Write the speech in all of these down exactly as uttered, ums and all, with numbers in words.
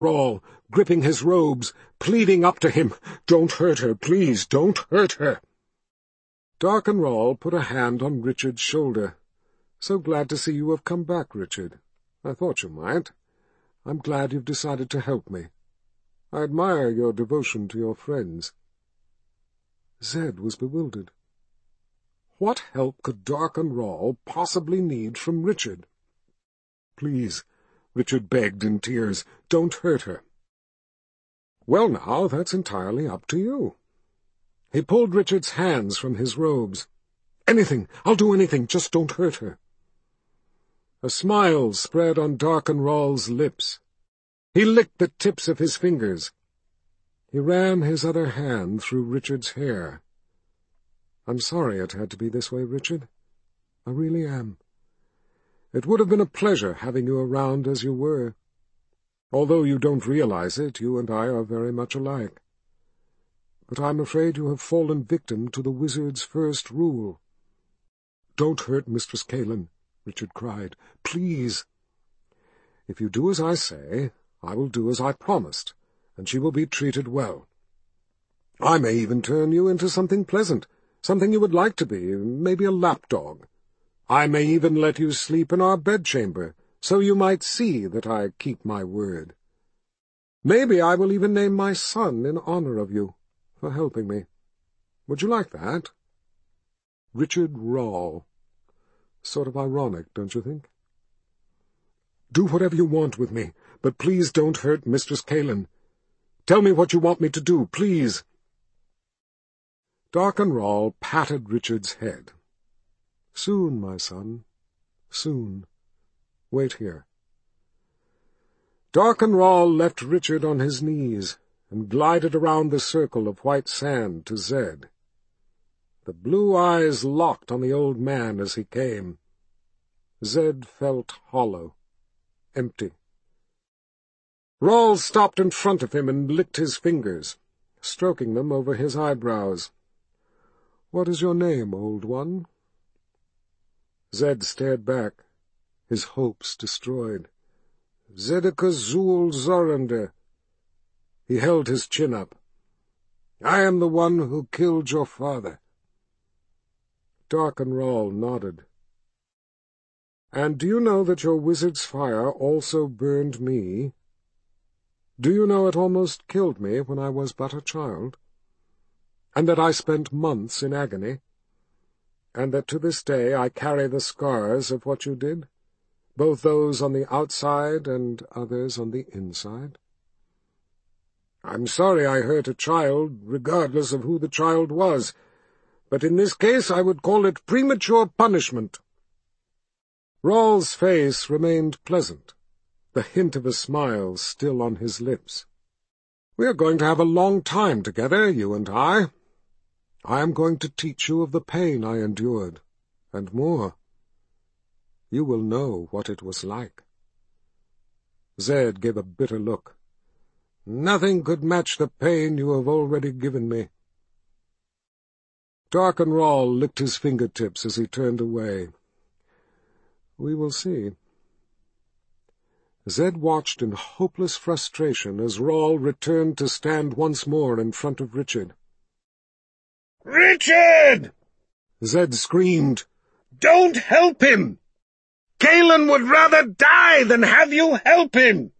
Rawl, gripping his robes, pleading up to him, "Don't hurt her, please, don't hurt her." Darkenrawl put a hand on Richard's shoulder. "So glad to see you have come back, Richard. I thought you might. I'm glad you've decided to help me. I admire your devotion to your friends." Zed was bewildered. What help could Darkenrawl possibly need from Richard? "Please," Richard begged in tears, "don't hurt her." "Well, now, that's entirely up to you." He pulled Richard's hands from his robes. "Anything, I'll do anything, just don't hurt her." A smile spread on Darkenrawl's lips. He licked the tips of his fingers. He ran his other hand through Richard's hair. "I'm sorry it had to be this way, Richard. I really am. It would have been a pleasure having you around as you were. Although you don't realize it, you and I are very much alike. But I'm afraid you have fallen victim to the wizard's first rule." "Don't hurt Mistress Caelan," Richard cried. "Please." "If you do as I say, I will do as I promised, and she will be treated well. I may even turn you into something pleasant, something you would like to be, maybe a lapdog. I may even let you sleep in our bedchamber, so you might see that I keep my word. Maybe I will even name my son in honor of you, for helping me. Would you like that?" Richard Rawl. Sort of ironic, don't you think? "Do whatever you want with me, but please don't hurt Mistress Caelan. Tell me what you want me to do, please." Darkenrawl patted Richard's head. "Soon, my son, soon. Wait here." Darkenrawl left Richard on his knees and glided around the circle of white sand to Zed. The blue eyes locked on the old man as he came. Zed felt hollow, empty. Rawl stopped in front of him and licked his fingers, stroking them over his eyebrows. "What is your name, old one?" Zed stared back, his hopes destroyed. "Zedekah Zool Zorander." He held his chin up. "I am the one who killed your father." Darkenrawl nodded. "And do you know that your wizard's fire also burned me? Do you know it almost killed me when I was but a child? And that I spent months in agony? And that to this day I carry the scars of what you did, both those on the outside and others on the inside? I'm sorry I hurt a child, regardless of who the child was, but in this case I would call it premature punishment." Rawl's face remained pleasant, the hint of a smile still on his lips. "We are going to have a long time together, you and I. I am going to teach you of the pain I endured, and more. You will know what it was like." Zed gave a bitter look. "Nothing could match the pain you have already given me." Darkenrawl licked his fingertips as he turned away. "We will see." Zed watched in hopeless frustration as Rawl returned to stand once more in front of Richard. "Richard!" Zed screamed. "Don't help him! Caelan would rather die than have you help him!"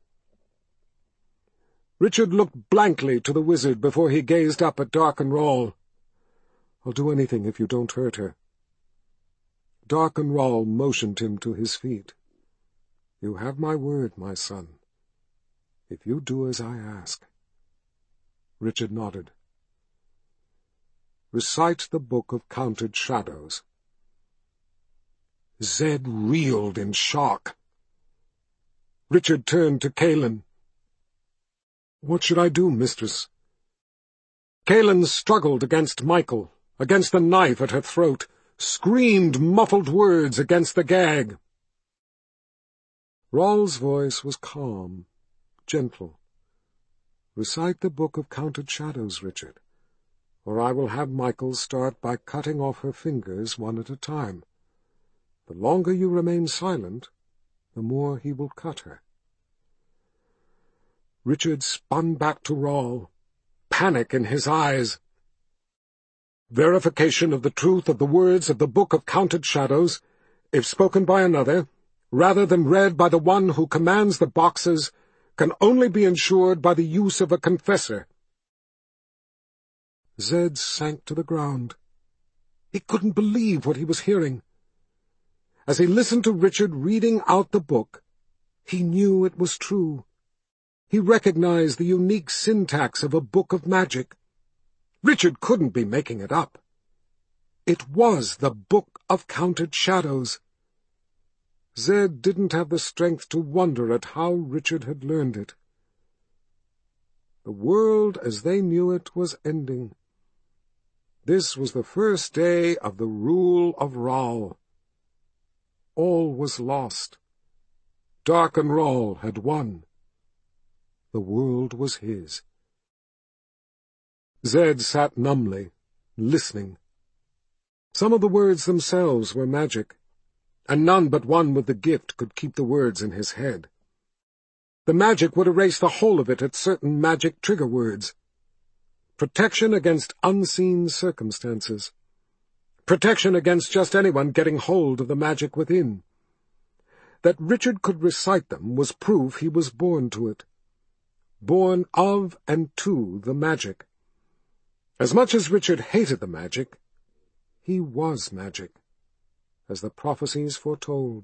Richard looked blankly to the wizard before he gazed up at Darkenrawl. "I'll do anything if you don't hurt her." Darkenrawl motioned him to his feet. "You have my word, my son. If you do as I ask." Richard nodded. "Recite the Book of Counted Shadows." Zed reeled in shock. Richard turned to Caelan. "What should I do, mistress?" Caelan struggled against Michael, against the knife at her throat, screamed muffled words against the gag. Rawl's voice was calm, gentle. "Recite the Book of Counted Shadows, Richard, or I will have Michael start by cutting off her fingers one at a time. The longer you remain silent, the more he will cut her." Richard spun back to Rawl, panic in his eyes. Verification of the truth of the words of the Book of Counted Shadows, if spoken by another, rather than read by the one who commands the boxes, can only be ensured by the use of a confessor. Zed sank to the ground. He couldn't believe what he was hearing. As he listened to Richard reading out the book, he knew it was true. He recognized the unique syntax of a book of magic. Richard couldn't be making it up. It was the Book of Counted Shadows. Zed didn't have the strength to wonder at how Richard had learned it. The world as they knew it was ending. This was the first day of the rule of Rawl. All was lost. Darken Rawl had won. The world was his. Zed sat numbly, listening. Some of the words themselves were magic, and none but one with the gift could keep the words in his head. The magic would erase the whole of it at certain magic trigger words. Protection against unseen circumstances. Protection against just anyone getting hold of the magic within. That Richard could recite them was proof he was born to it. Born of and to the magic. As much as Richard hated the magic, he was magic, as the prophecies foretold.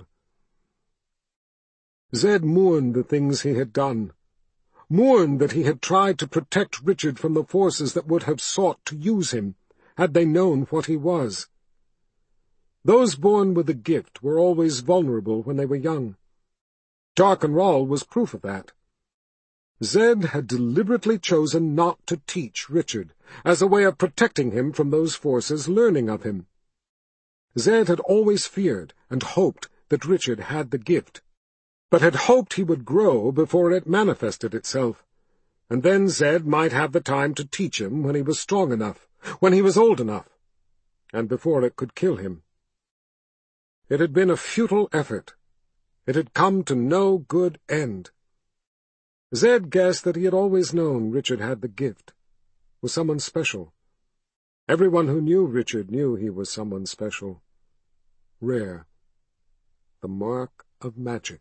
Zed mourned the things he had done, mourned that he had tried to protect Richard from the forces that would have sought to use him, had they known what he was. Those born with the gift were always vulnerable when they were young. Darken Rawl was proof of that. Zed had deliberately chosen not to teach Richard, as a way of protecting him from those forces learning of him. Zed had always feared and hoped that Richard had the gift, but had hoped he would grow before it manifested itself, and then Zed might have the time to teach him when he was strong enough, when he was old enough, and before it could kill him. It had been a futile effort. It had come to no good end. Zed guessed that he had always known Richard had the gift, was someone special. Everyone who knew Richard knew he was someone special. Rare. The mark of magic.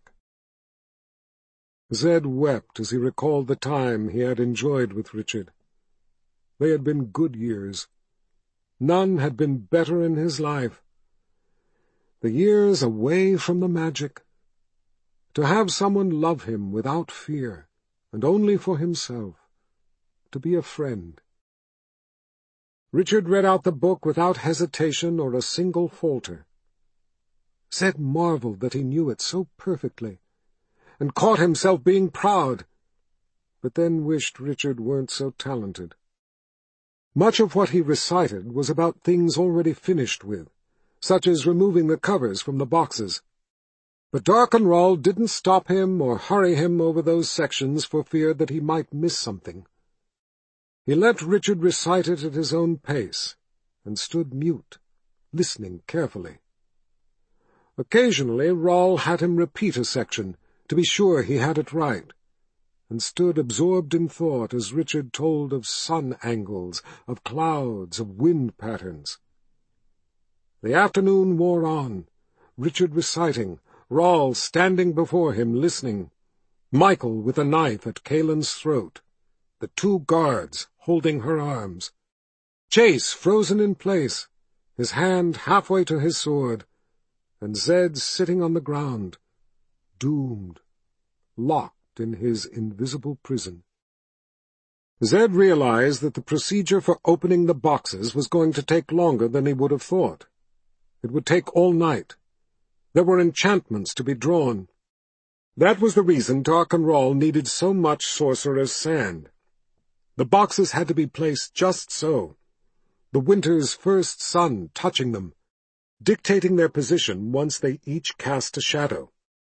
Zed wept as he recalled the time he had enjoyed with Richard. They had been good years. None had been better in his life. The years away from the magic. To have someone love him without fear, and only for himself. To be a friend. Richard read out the book without hesitation or a single falter. Zed marveled that he knew it so perfectly, and caught himself being proud, but then wished Richard weren't so talented. Much of what he recited was about things already finished with, such as removing the covers from the boxes. But Darken Rawl didn't stop him or hurry him over those sections for fear that he might miss something. He let Richard recite it at his own pace, and stood mute, listening carefully. Occasionally Rawl had him repeat a section, to be sure he had it right, and stood absorbed in thought as Richard told of sun angles, of clouds, of wind patterns. The afternoon wore on, Richard reciting, Rawl standing before him listening, Michael with a knife at Kaelin's throat, the two guards holding her arms, Chase frozen in place, his hand halfway to his sword, and Zed sitting on the ground, doomed, locked in his invisible prison. Zed realized that the procedure for opening the boxes was going to take longer than he would have thought. It would take all night. There were enchantments to be drawn. That was the reason Darken Rawl needed so much sorcerer's sand. The boxes had to be placed just so, the winter's first sun touching them, dictating their position once they each cast a shadow.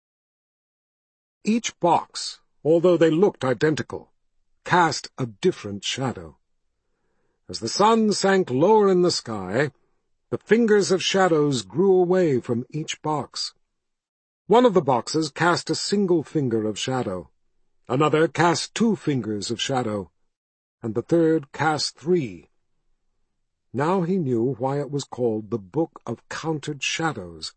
Each box, although they looked identical, cast a different shadow. As the sun sank lower in the sky, the fingers of shadows grew away from each box. One of the boxes cast a single finger of shadow, Another cast two fingers of shadow, and the third cast three. Now he knew why it was called the Book of Counted Shadows.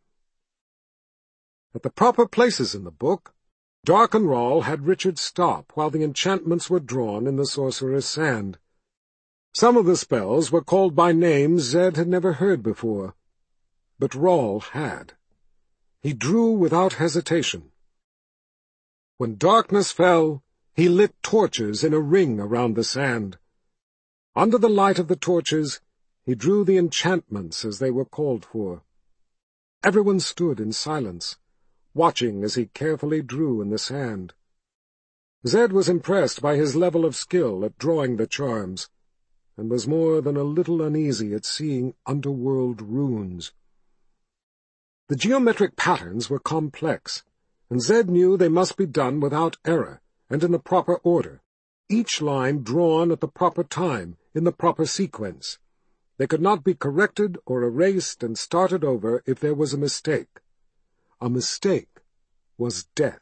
At the proper places in the book, Darkenrall had Richard stop while the enchantments were drawn in the sorcerer's sand. Some of the spells were called by names Zed had never heard before, but Rall had. He drew without hesitation. When darkness fell, he lit torches in a ring around the sand. Under the light of the torches, he drew the enchantments as they were called for. Everyone stood in silence, watching as he carefully drew in the sand. Zed was impressed by his level of skill at drawing the charms, and was more than a little uneasy at seeing underworld runes. The geometric patterns were complex, and Zed knew they must be done without error and in the proper order, each line drawn at the proper time, in the proper sequence. They could not be corrected or erased and started over if there was a mistake. A mistake was death.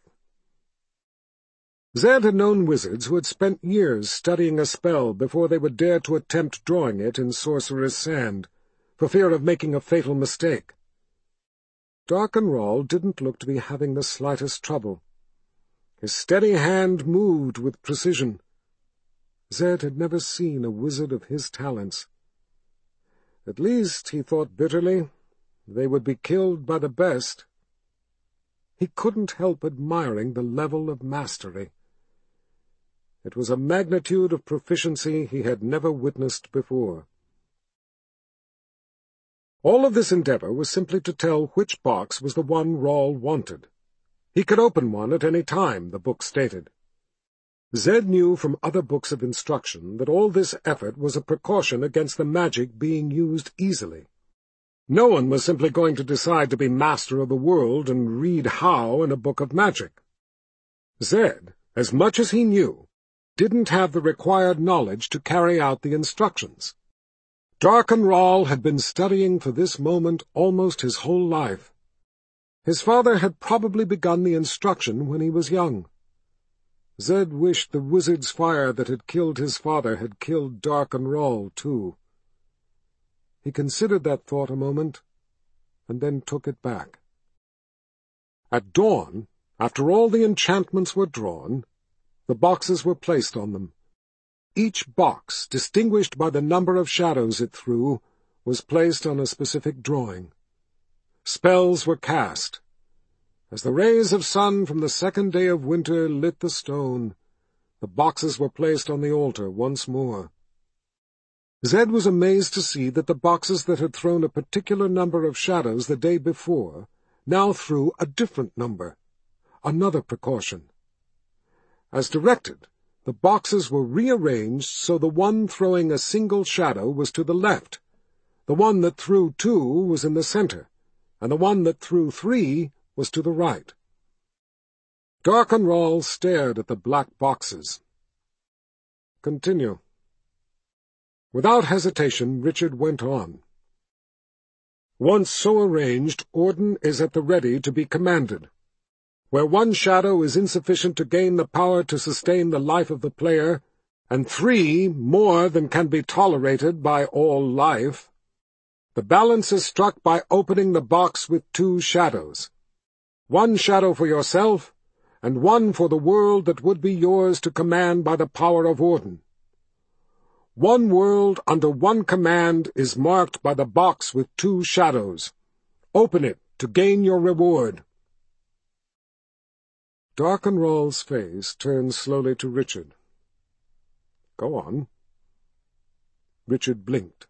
Zed had known wizards who had spent years studying a spell before they would dare to attempt drawing it in sorcerer's sand, for fear of making a fatal mistake. Darkenrall didn't look to be having the slightest trouble. His steady hand moved with precision. Zed had never seen a wizard of his talents. At least, he thought bitterly, they would be killed by the best. He couldn't help admiring the level of mastery. It was a magnitude of proficiency he had never witnessed before. All of this endeavor was simply to tell which box was the one Rall wanted. He could open one at any time, the book stated. Zed knew from other books of instruction that all this effort was a precaution against the magic being used easily. No one was simply going to decide to be master of the world and read how in a book of magic. Zed, as much as he knew, didn't have the required knowledge to carry out the instructions. Darkenrall had been studying for this moment almost his whole life. His father had probably begun the instruction when he was young. Zed wished the wizard's fire that had killed his father had killed Darkenrall, too. He considered that thought a moment, and then took it back. At dawn, after all the enchantments were drawn, the boxes were placed on them. Each box, distinguished by the number of shadows it threw, was placed on a specific drawing. Spells were cast. As the rays of sun from the second day of winter lit the stone, the boxes were placed on the altar once more. Zed was amazed to see that the boxes that had thrown a particular number of shadows the day before now threw a different number, another precaution. As directed, the boxes were rearranged so the one throwing a single shadow was to the left, the one that threw two was in the center, and the one that threw three was to the right. Darkenrall stared at the black boxes. Continue. Without hesitation, Richard went on. Once so arranged, Orden is at the ready to be commanded. Where one shadow is insufficient to gain the power to sustain the life of the player, and three more than can be tolerated by all life, the balance is struck by opening the box with two shadows. One shadow for yourself, and one for the world that would be yours to command by the power of Orden. One world under one command is marked by the box with two shadows. Open it to gain your reward. Darkenrall's face turned slowly to Richard. Go on. Richard blinked.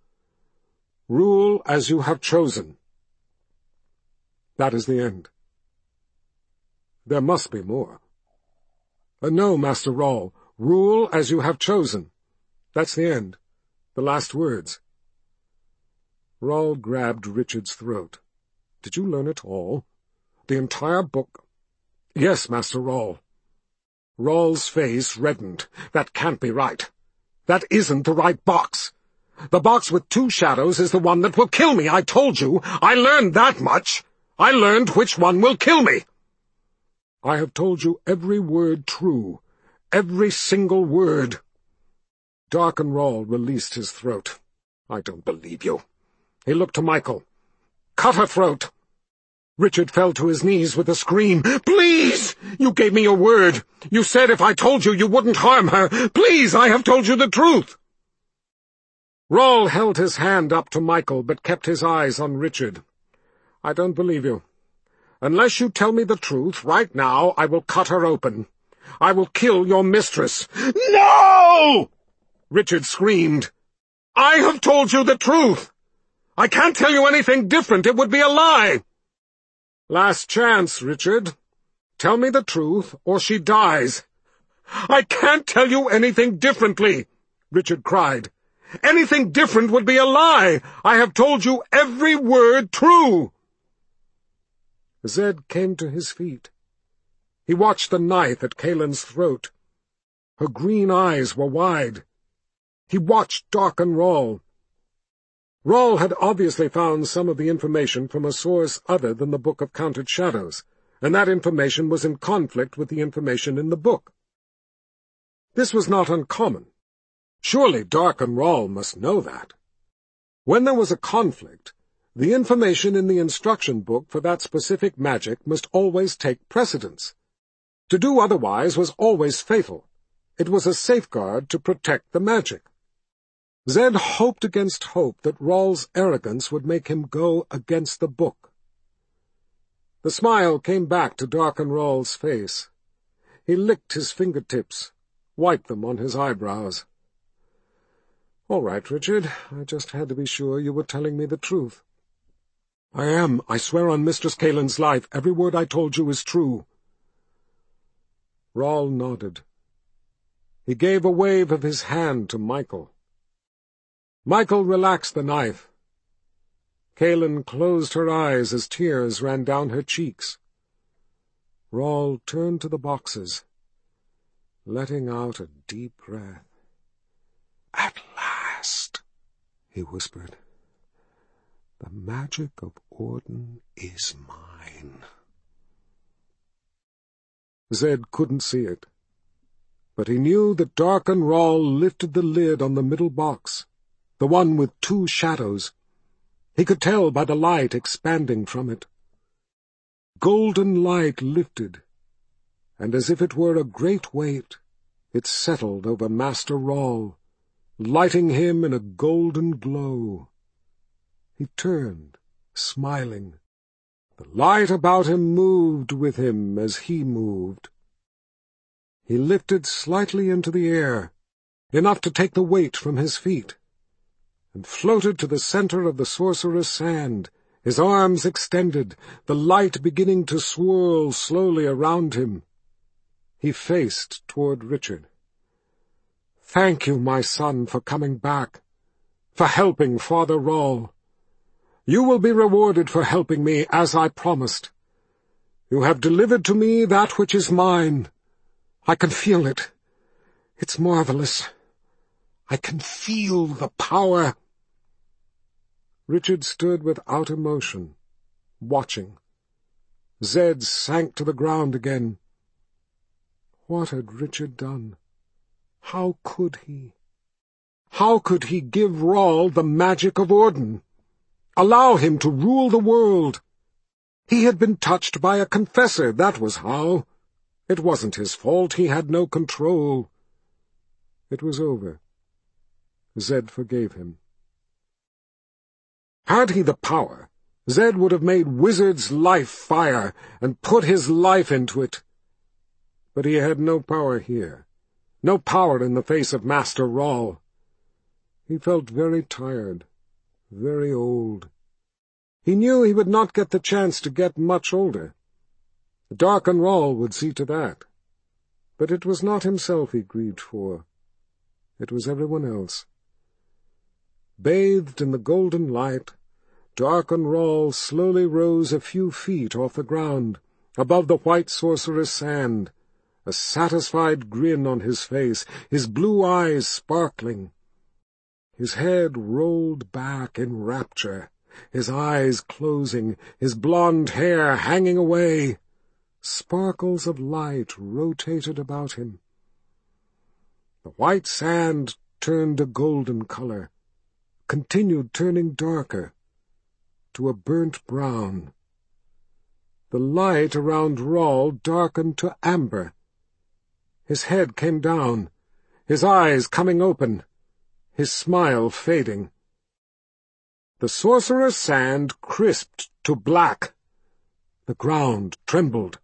Rule as you have chosen. That is the end. There must be more. Uh, no, Master Rall. Rule as you have chosen. That's the end. The last words. Rall grabbed Richard's throat. Did you learn it all? The entire book? Yes, Master Rall. Rall's face reddened. That can't be right. That isn't the right box. The box with two shadows is the one that will kill me, I told you. I learned that much. I learned which one will kill me. I have told you every word true. Every single word." Darkenrall released his throat. "I don't believe you." He looked to Michael. "Cut her throat." Richard fell to his knees with a scream. "Please! You gave me your word. You said if I told you, you wouldn't harm her. Please, I have told you the truth." Rall held his hand up to Michael, but kept his eyes on Richard. "I don't believe you. Unless you tell me the truth, right now, I will cut her open. I will kill your mistress." "No!" Richard screamed. "I have told you the truth. I can't tell you anything different. It would be a lie." "Last chance, Richard. Tell me the truth, or she dies." "I can't tell you anything differently," Richard cried. "Anything different would be a lie. I have told you every word true." Zed came to his feet. He watched the knife at Kaelin's throat. Her green eyes were wide. He watched Darkenrall. Rall had obviously found some of the information from a source other than the Book of Counted Shadows, and that information was in conflict with the information in the book. This was not uncommon. Surely Darkenrall must know that. When there was a conflict, the information in the instruction book for that specific magic must always take precedence. To do otherwise was always fatal. It was a safeguard to protect the magic. Zed hoped against hope that Rall's arrogance would make him go against the book. The smile came back to Darkenrall's face. He licked his fingertips, wiped them on his eyebrows. "All right, Richard, I just had to be sure you were telling me the truth." "I am. I swear on Mistress Kaelin's life, every word I told you is true." Rall nodded. He gave a wave of his hand to Michael. Michael relaxed the knife. Kaelin closed her eyes as tears ran down her cheeks. Rall turned to the boxes, letting out a deep breath. "At last," he whispered. "The magic of Orden is mine." Zed couldn't see it, but he knew that Darkenrall lifted the lid on the middle box, the one with two shadows. He could tell by the light expanding from it. Golden light lifted, and as if it were a great weight, it settled over Master Rall, lighting him in a golden glow. He turned, smiling. The light about him moved with him as he moved. He lifted slightly into the air, enough to take the weight from his feet, and floated to the center of the sorcerer's sand, his arms extended, the light beginning to swirl slowly around him. He faced toward Richard. "Thank you, my son, for coming back, for helping Father Rall. You will be rewarded for helping me, as I promised. You have delivered to me that which is mine. I can feel it. It's marvelous. I can feel the power." Richard stood without emotion, watching. Zed sank to the ground again. What had Richard done? How could he? How could he give Rall the magic of Orden? Allow him to rule the world? He had been touched by a confessor, that was how. It wasn't his fault, he had no control. It was over. Zed forgave him. Had he the power, Zed would have made Wizard's life fire and put his life into it. But he had no power here, no power in the face of Master Rall. He felt very tired, very old. He knew he would not get the chance to get much older. Darkenrall would see to that. But it was not himself he grieved for. It was everyone else. Bathed in the golden light, Darkenrall slowly rose a few feet off the ground, above the white sorcerer's sand, a satisfied grin on his face, his blue eyes sparkling. His head rolled back in rapture, his eyes closing, his blonde hair hanging away. Sparkles of light rotated about him. The white sand turned a golden color, continued turning darker, to a burnt brown. The light around Roll darkened to amber. His head came down, his eyes coming open, his smile fading. The sorcerer's sand crisped to black. The ground trembled.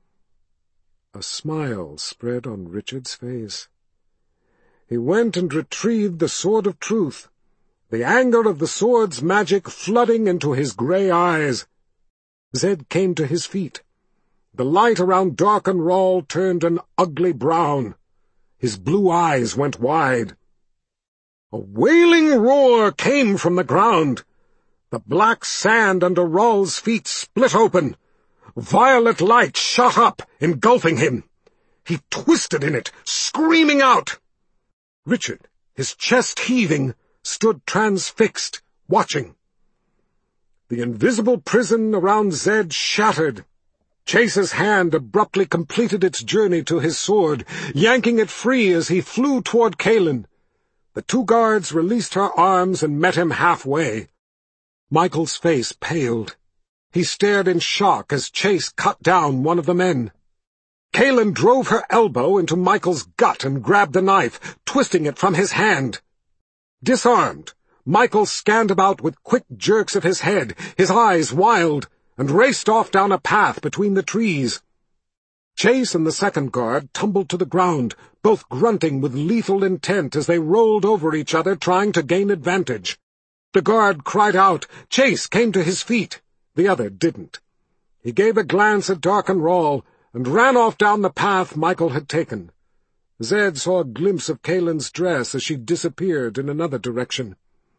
A smile spread on Richard's face. He went and retrieved the Sword of Truth, the anger of the sword's magic flooding into his grey eyes. Zed came to his feet. The light around Darken Roll turned an ugly brown. His blue eyes went wide. A wailing roar came from the ground. The black sand under Roll's feet split open. Violet light shot up, engulfing him. He twisted in it, screaming out. Richard, his chest heaving, stood transfixed, watching. The invisible prison around Zed shattered. Chase's hand abruptly completed its journey to his sword, yanking it free as he flew toward Kaelin. The two guards released her arms and met him halfway. Michael's face paled. He stared in shock as Chase cut down one of the men. Kaelin drove her elbow into Michael's gut and grabbed the knife, twisting it from his hand. Disarmed, Michael scanned about with quick jerks of his head, his eyes wild, and raced off down a path between the trees. Chase and the second guard tumbled to the ground, both grunting with lethal intent as they rolled over each other trying to gain advantage. The guard cried out. Chase came to his feet. The other didn't. He gave a glance at Darken Roll and ran off down the path Michael had taken. Zed saw a glimpse of Kaelin's dress as she disappeared in another direction.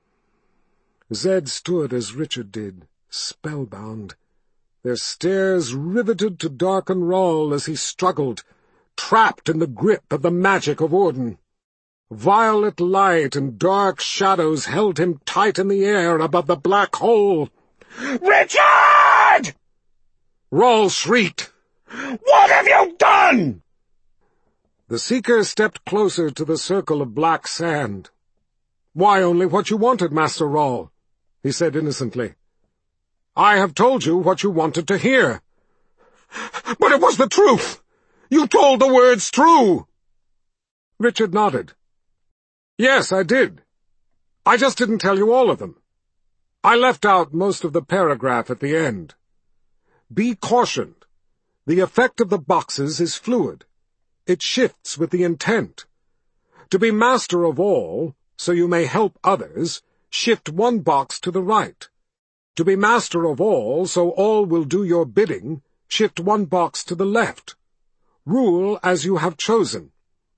Zed stood as Richard did, spellbound, their stares riveted to Darken Roll as he struggled, trapped in the grip of the magic of Orden. Violet light and dark shadows held him tight in the air above the black hole. "Richard!" Roll shrieked. "What have you done?" The Seeker stepped closer to the circle of black sand. "Why, only what you wanted, Master Roll," he said innocently. "I have told you what you wanted to hear." "But it was the truth! You told the words true!" Richard nodded. "Yes, I did. I just didn't tell you all of them. I left out most of the paragraph at the end. Be cautioned. The effect of the boxes is fluid. It shifts with the intent. To be master of all, so you may help others, shift one box to the right. To be master of all, so all will do your bidding, shift one box to the left. Rule as you have chosen.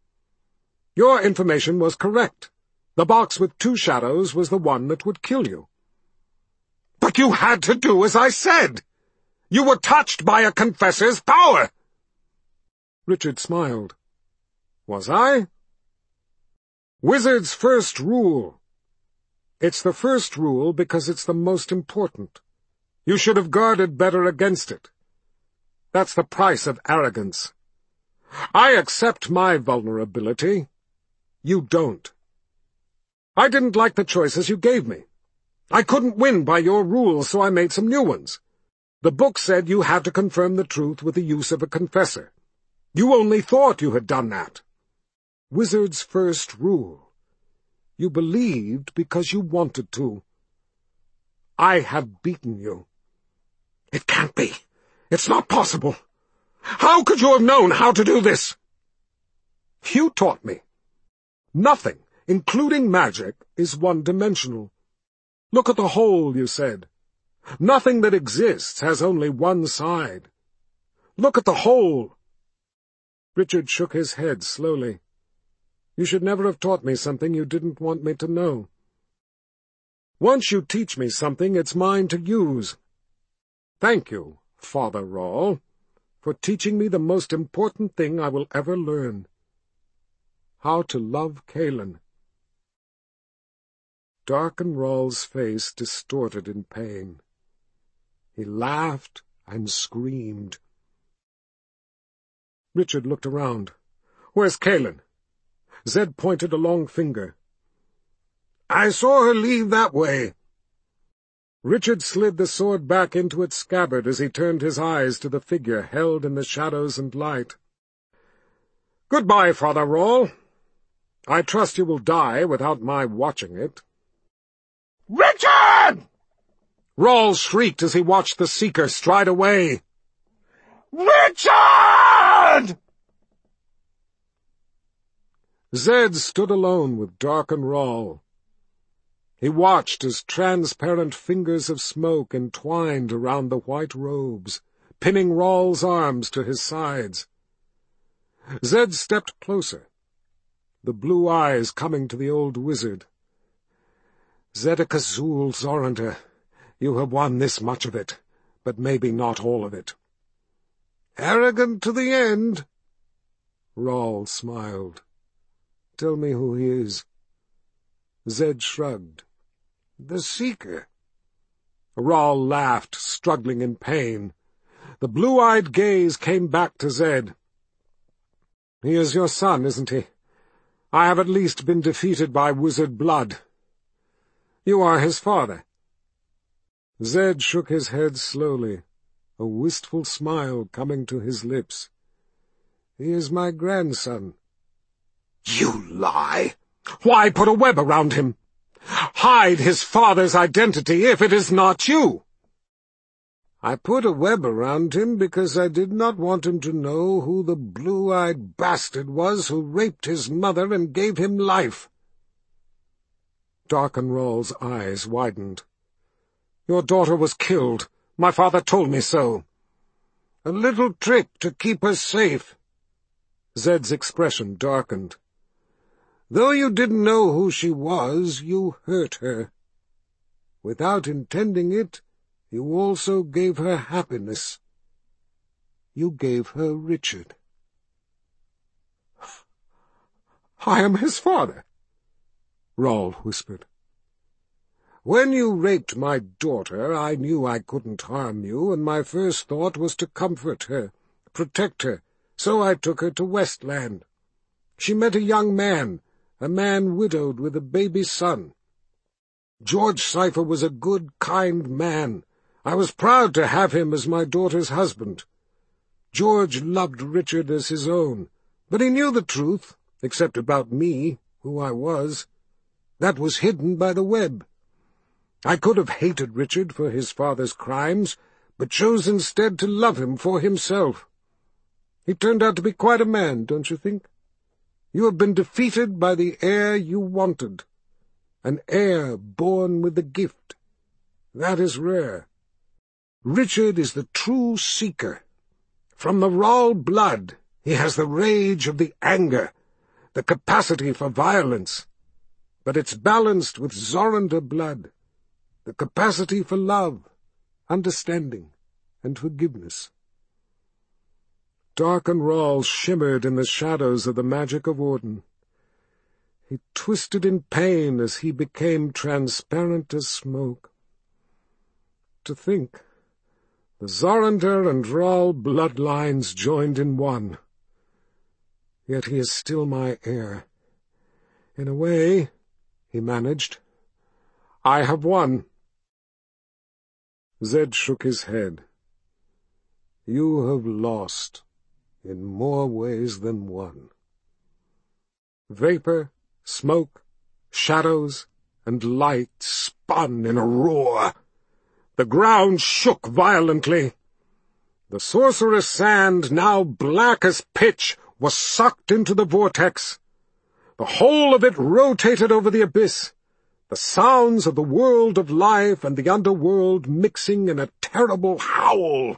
Your information was correct. The box with two shadows was the one that would kill you. But you had to do as I said. You were touched by a confessor's power. Richard smiled. Was I? Wizard's first rule. It's the first rule because it's the most important. You should have guarded better against it. That's the price of arrogance. I accept my vulnerability. You don't. I didn't like the choices you gave me. I couldn't win by your rules, so I made some new ones. The book said you had to confirm the truth with the use of a confessor. You only thought you had done that. Wizard's first rule. You believed because you wanted to. I have beaten you. It can't be. It's not possible. How could you have known how to do this? You taught me. Nothing, including magic, is one-dimensional. Look at the whole, you said. Nothing that exists has only one side. Look at the whole. Richard shook his head slowly. You should never have taught me something you didn't want me to know. Once you teach me something, it's mine to use. Thank you, Father Roll, for teaching me the most important thing I will ever learn. How to love Kaelin. Darken Roll's face distorted in pain. He laughed and screamed. Richard looked around. "Where's Kalin?" Zed pointed a long finger. "I saw her leave that way." Richard slid the sword back into its scabbard as he turned his eyes to the figure held in the shadows and light. "Goodbye, Father Rawle. I trust you will die without my watching it." "Richard!" Rawle shrieked as he watched the Seeker stride away. "Richard!" Zed stood alone with Darken Rawle. He watched as transparent fingers of smoke entwined around the white robes, pinning Rawle's arms to his sides. Zed stepped closer, the blue eyes coming to the old wizard. "Zedek Azul, Zorander, you have won this much of it, but maybe not all of it." "Arrogant to the end." Rawle smiled. "Tell me who he is." Zed shrugged. "The Seeker." Rawle laughed, struggling in pain. The blue-eyed gaze came back to Zed. "He is your son, isn't he? I have at least been defeated by wizard blood. You are his father." Zed shook his head slowly, a wistful smile coming to his lips. "He is my grandson." "You lie!" "Why put a web around him? Hide his father's identity if it is not you." "I put a web around him because I did not want him to know who the blue-eyed bastard was who raped his mother and gave him life." Darken Rawle's eyes widened. "Your daughter was killed. My father told me so." "A little trick to keep her safe." Zed's expression darkened. "Though you didn't know who she was, you hurt her. Without intending it, you also gave her happiness. You gave her Richard." "I am his father," Rawle whispered. "When you raped my daughter, I knew I couldn't harm you, and my first thought was to comfort her, protect her, so I took her to Westland. She met a young man, a man widowed with a baby son. George Cypher was a good, kind man. I was proud to have him as my daughter's husband. George loved Richard as his own, but he knew the truth, except about me, who I was. That was hidden by the web. I could have hated Richard for his father's crimes, but chose instead to love him for himself. He turned out to be quite a man, don't you think? You have been defeated by the heir you wanted, an heir born with the gift. That is rare. Richard is the true Seeker. From the Rawle blood, he has the rage of the anger, the capacity for violence, but it's balanced with Zorander blood, the capacity for love, understanding, and forgiveness." Darken Rawle shimmered in the shadows of the magic of Orden. He twisted in pain as he became transparent as smoke. To think, the Zorander and Rawle bloodlines joined in one. Yet he is still my heir. In a way, he managed. I have won. Zed shook his head. You have lost, in more ways than one. Vapor, smoke, shadows, and light spun in a roar. The ground shook violently. The sorcerer's sand, now black as pitch, was sucked into the vortex. The whole of it rotated over the abyss, the sounds of the world of life and the underworld mixing in a terrible howl.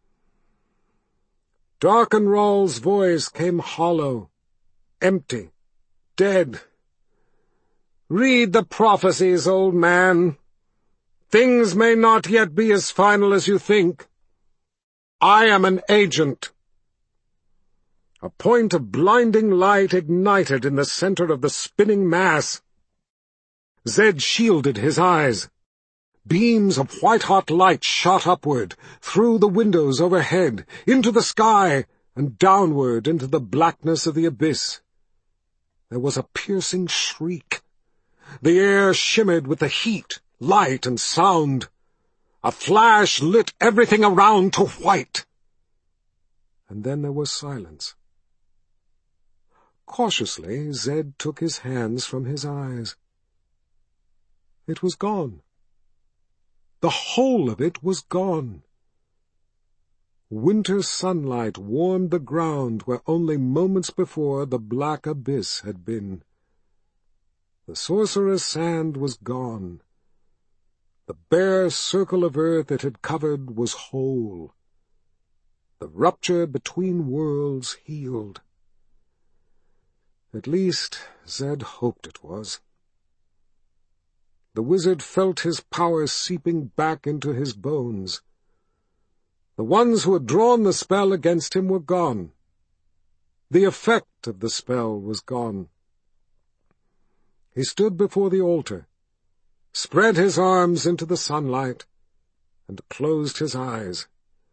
Darken Rawle's voice came hollow, empty, dead. Read the prophecies, old man. Things may not yet be as final as you think. I am an agent. A point of blinding light ignited in the center of the spinning mass. Zed shielded his eyes. Beams of white-hot light shot upward, through the windows overhead, into the sky, and downward into the blackness of the abyss. There was a piercing shriek. The air shimmered with the heat, light, and sound. A flash lit everything around to white. And then there was silence. Cautiously, Zed took his hands from his eyes. It was gone. The whole of it was gone. Winter sunlight warmed the ground where only moments before the black abyss had been. The sorcerer's sand was gone. The bare circle of earth it had covered was whole. The rupture between worlds healed. At least, Zed hoped it was. The wizard felt his power seeping back into his bones. The ones who had drawn the spell against him were gone. The effect of the spell was gone. He stood before the altar, spread his arms into the sunlight, and closed his eyes.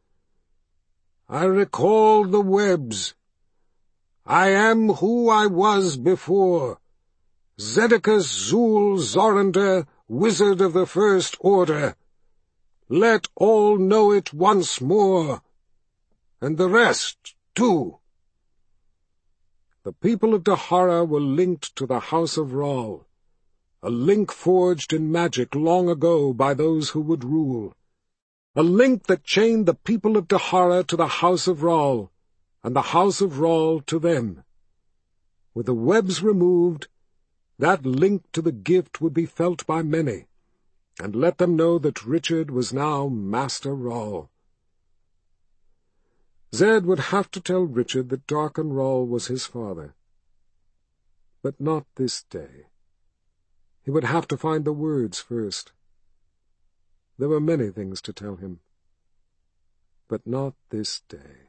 I recall the webs. I am who I was before, Zedicus Zul Zorander, wizard of the First Order. Let all know it once more, and the rest, too. The people of Dahara were linked to the House of Ral, a link forged in magic long ago by those who would rule, a link that chained the people of Dahara to the House of Ral, and the House of Ral to them. With the webs removed, that link to the gift would be felt by many, and let them know that Richard was now Master Ral. Zed would have to tell Richard that Darken Ral was his father. But not this day. He would have to find the words first. There were many things to tell him, but not this day.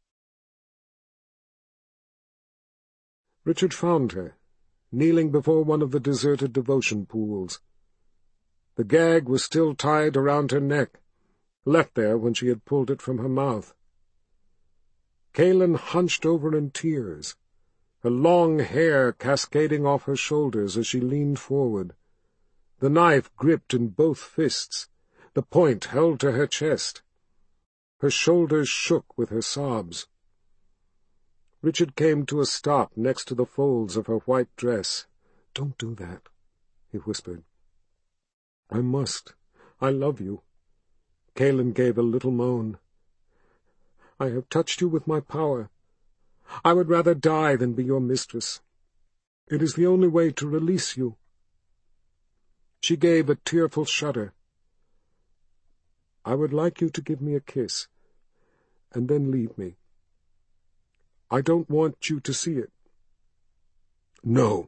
Richard found her, kneeling before one of the deserted devotion pools. The gag was still tied around her neck, left there when she had pulled it from her mouth. Kaelin hunched over in tears, her long hair cascading off her shoulders as she leaned forward, the knife gripped in both fists, the point held to her chest. Her shoulders shook with her sobs. Richard came to a stop next to the folds of her white dress. "Don't do that," he whispered. "I must. I love you." Kaelin gave a little moan. "I have touched you with my power. I would rather die than be your mistress. It is the only way to release you." She gave a tearful shudder. "I would like you to give me a kiss, and then leave me. I don't want you to see it." "No."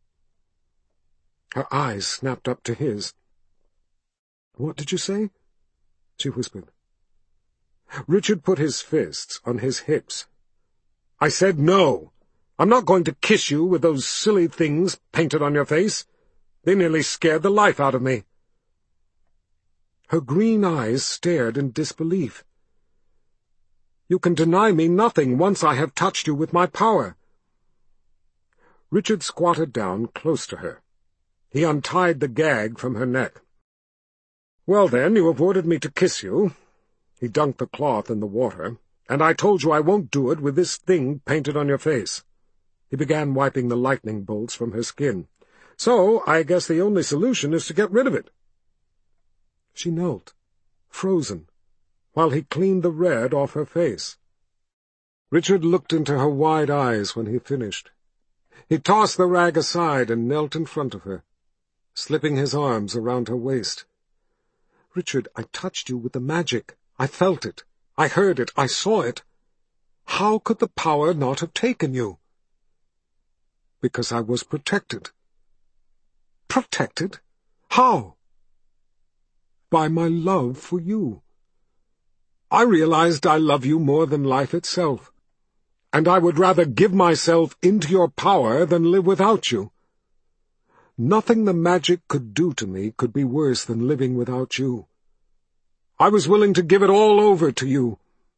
Her eyes snapped up to his. "What did you say?" she whispered. Richard put his fists on his hips. "I said no. I'm not going to kiss you with those silly things painted on your face. They nearly scared the life out of me." Her green eyes stared in disbelief. "You can deny me nothing once I have touched you with my power." Richard squatted down close to her. He untied the gag from her neck. "Well then, you have ordered me to kiss you." He dunked the cloth in the water. "And I told you I won't do it with this thing painted on your face." He began wiping the lightning bolts from her skin. "So I guess the only solution is to get rid of it." She knelt, frozen, while he cleaned the red off her face. Richard looked into her wide eyes when he finished. He tossed the rag aside and knelt in front of her, slipping his arms around her waist. "Richard, I touched you with the magic. I felt it. I heard it. I saw it. How could the power not have taken you?" "Because I was protected." "Protected? How?" "By my love for you. I realized I love you more than life itself, and I would rather give myself into your power than live without you. Nothing the magic could do to me could be worse than living without you. I was willing to give it all over to you.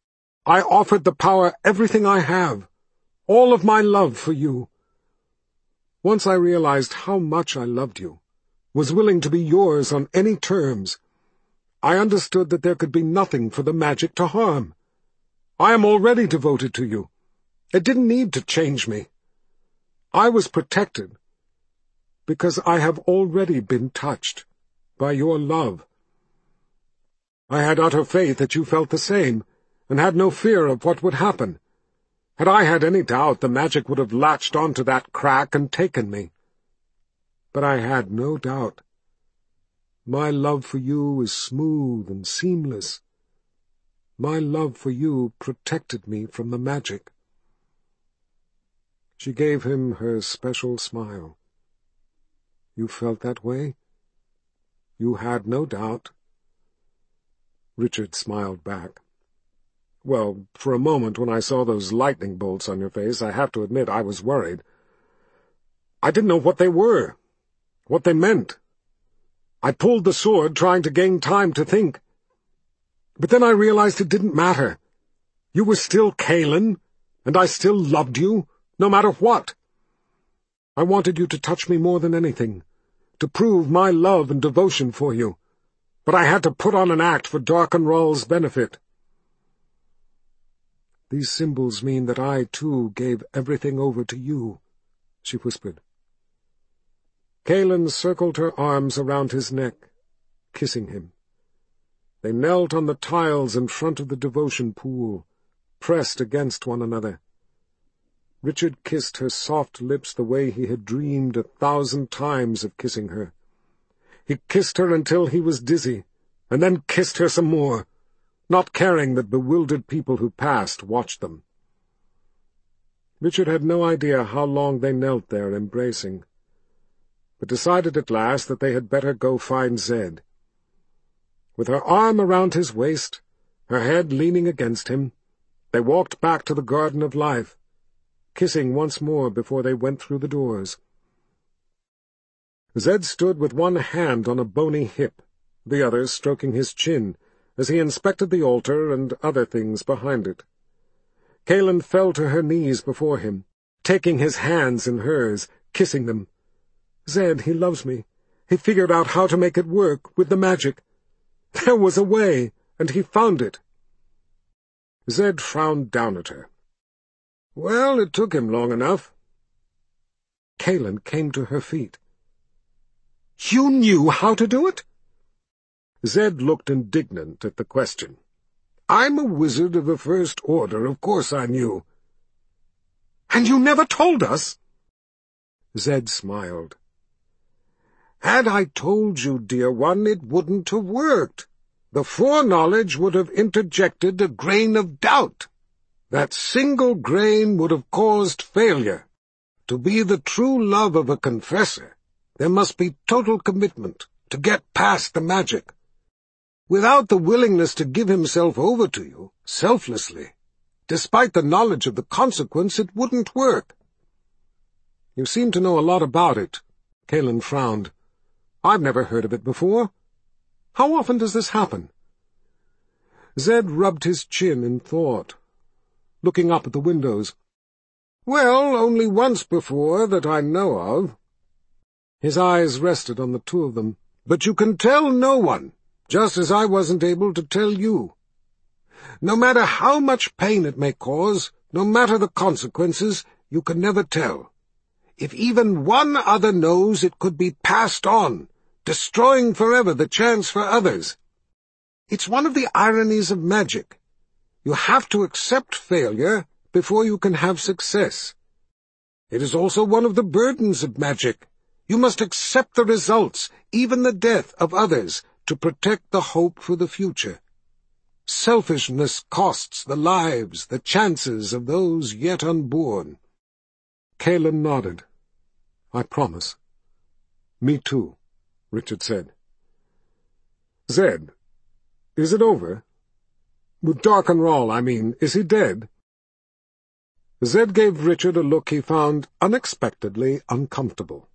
I offered the power everything I have, all of my love for you. Once I realized how much I loved you, was willing to be yours on any terms, I understood that there could be nothing for the magic to harm. I am already devoted to you. It didn't need to change me. I was protected because I have already been touched by your love. I had utter faith that you felt the same, and had no fear of what would happen. Had I had any doubt, the magic would have latched onto that crack and taken me. But I had no doubt. My love for you is smooth and seamless. My love for you protected me from the magic. She gave him her special smile. You felt that way? You had no doubt? Richard smiled back. Well, for a moment when I saw those lightning bolts on your face, I have to admit I was worried. I didn't know what they were, what they meant. I pulled the sword trying to gain time to think. But then I realized it didn't matter. You were still Cailan, and I still loved you, no matter what. I wanted you to touch me more than anything, to prove my love and devotion for you, but I had to put on an act for Darkenrol's benefit. These symbols mean that I, too, gave everything over to you, she whispered. Cailan circled her arms around his neck, kissing him. They knelt on the tiles in front of the devotion pool, pressed against one another. Richard kissed her soft lips the way he had dreamed a thousand times of kissing her. He kissed her until he was dizzy, and then kissed her some more, not caring that bewildered people who passed watched them. Richard had no idea how long they knelt there embracing, but decided at last that they had better go find Zed. With her arm around his waist, her head leaning against him, they walked back to the Garden of Life, kissing once more before they went through the doors. Zed stood with one hand on a bony hip, the other stroking his chin, as he inspected the altar and other things behind it. Cailan fell to her knees before him, taking his hands in hers, kissing them. Zed, he loves me. He figured out how to make it work with the magic. There was a way, and he found it. Zed frowned down at her. Well, it took him long enough. Cailan came to her feet. You knew how to do it? Zed looked indignant at the question. I'm a wizard of the First Order, of course I knew. And you never told us? Zed smiled. Had I told you, dear one, it wouldn't have worked. The foreknowledge would have interjected a grain of doubt. That single grain would have caused failure. To be the true love of a confessor, there must be total commitment to get past the magic. Without the willingness to give himself over to you, selflessly, despite the knowledge of the consequence, it wouldn't work. You seem to know a lot about it, Cailan frowned. I've never heard of it before. How often does this happen? Zed rubbed his chin in thought, looking up at the windows. Well, only once before that I know of. His eyes rested on the two of them. But you can tell no one, just as I wasn't able to tell you. No matter how much pain it may cause, no matter the consequences, you can never tell. If even one other knows, it could be passed on, destroying forever the chance for others. It's one of the ironies of magic. You have to accept failure before you can have success. It is also one of the burdens of magic. You must accept the results, even the death of others, to protect the hope for the future. Selfishness costs the lives, the chances of those yet unborn. Cailan nodded. I promise. Me too, Richard said. Zed, is it over? With Darkenrol, I mean, is he dead? Zed gave Richard a look he found unexpectedly uncomfortable.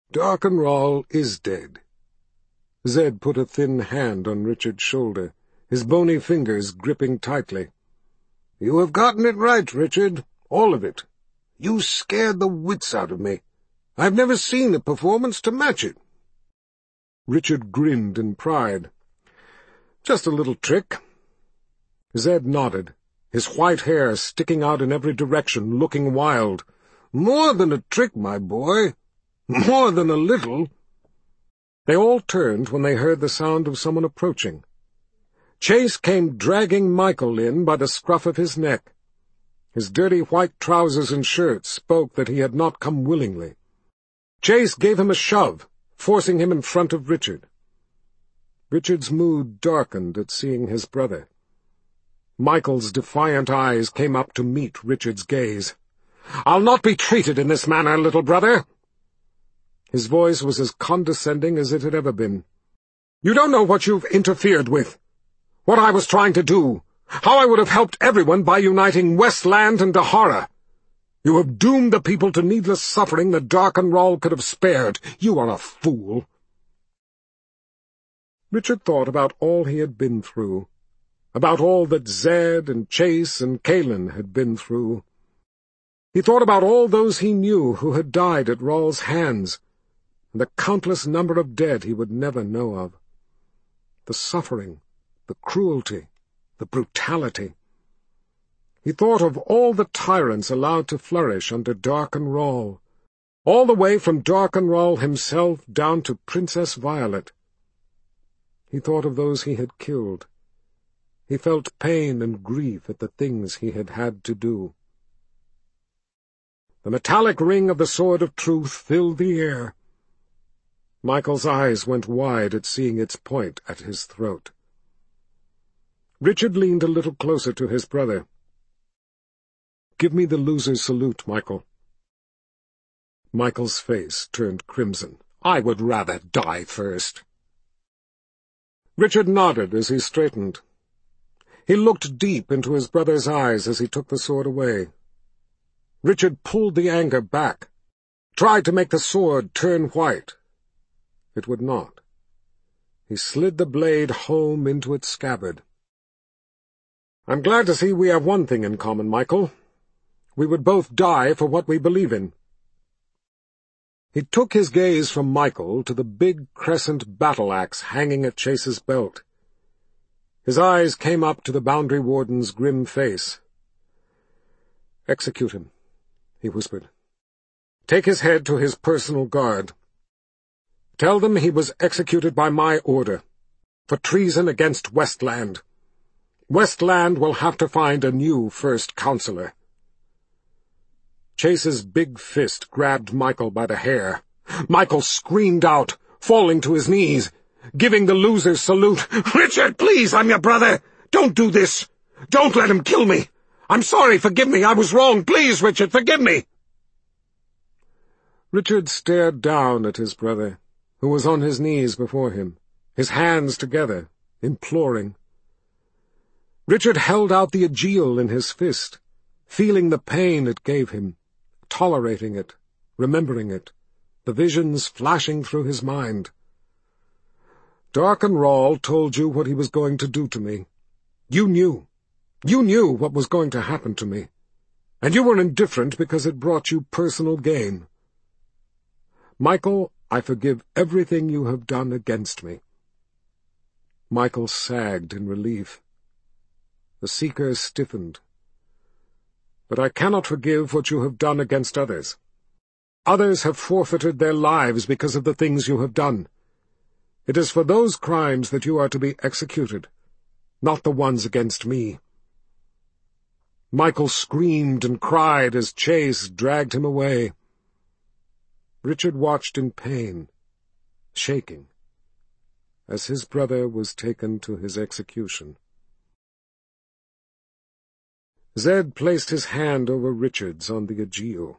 Darkenrol is dead. Zed put a thin hand on Richard's shoulder, his bony fingers gripping tightly. "You have gotten it right, Richard. All of it. You scared the wits out of me. I've never seen a performance to match it." Richard grinned in pride. "Just a little trick." Zed nodded, his white hair sticking out in every direction, looking wild. "More than a trick, my boy. More than a little." They all turned when they heard the sound of someone approaching. Chase came dragging Michael in by the scruff of his neck. His dirty white trousers and shirt spoke that he had not come willingly. Chase gave him a shove, forcing him in front of Richard. Richard's mood darkened at seeing his brother. Michael's defiant eyes came up to meet Richard's gaze. "I'll not be treated in this manner, little brother." His voice was as condescending as it had ever been. "You don't know what you've interfered with. What I was trying to do. How I would have helped everyone by uniting Westland and Dahara. You have doomed the people to needless suffering that Darkenrall could have spared. You are a fool." Richard thought about all he had been through, about all that Zed and Chase and Kalen had been through. He thought about all those he knew who had died at Rawl's hands, and the countless number of dead he would never know of. The suffering, the cruelty, the brutality. He thought of all the tyrants allowed to flourish under Darkenrall, all the way from Darkenrall himself down to Princess Violet. He thought of those he had killed. He felt pain and grief at the things he had had to do. The metallic ring of the Sword of Truth filled the air. Michael's eyes went wide at seeing its point at his throat. Richard leaned a little closer to his brother. "Give me the loser's salute, Michael." Michael's face turned crimson. "I would rather die first." Richard nodded as he straightened. He looked deep into his brother's eyes as he took the sword away. Richard pulled the anger back, tried to make the sword turn white. It would not. He slid the blade home into its scabbard. "I'm glad to see we have one thing in common, Michael. We would both die for what we believe in." He took his gaze from Michael to the big crescent battle-axe hanging at Chase's belt. His eyes came up to the Boundary Warden's grim face. "Execute him," he whispered. "Take his head to his personal guard. Tell them he was executed by my order, for treason against Westland. Westland will have to find a new First Counselor." Chase's big fist grabbed Michael by the hair. Michael screamed out, falling to his knees, giving the loser's salute. "Richard, please, I'm your brother. Don't do this. Don't let him kill me. I'm sorry, forgive me, I was wrong. Please, Richard, forgive me." Richard stared down at his brother, who was on his knees before him, his hands together, imploring. Richard held out the Aegil in his fist, feeling the pain it gave him, tolerating it, remembering it, the visions flashing through his mind. "Darkenrall told you what he was going to do to me. You knew. You knew what was going to happen to me. And you were indifferent because it brought you personal gain. Michael, I forgive everything you have done against me." Michael sagged in relief. The Seeker stiffened. "But I cannot forgive what you have done against others. Others have forfeited their lives because of the things you have done. It is for those crimes that you are to be executed, not the ones against me." Michael screamed and cried as Chase dragged him away. Richard watched in pain, shaking, as his brother was taken to his execution. Zed placed his hand over Richard's on the Aegil.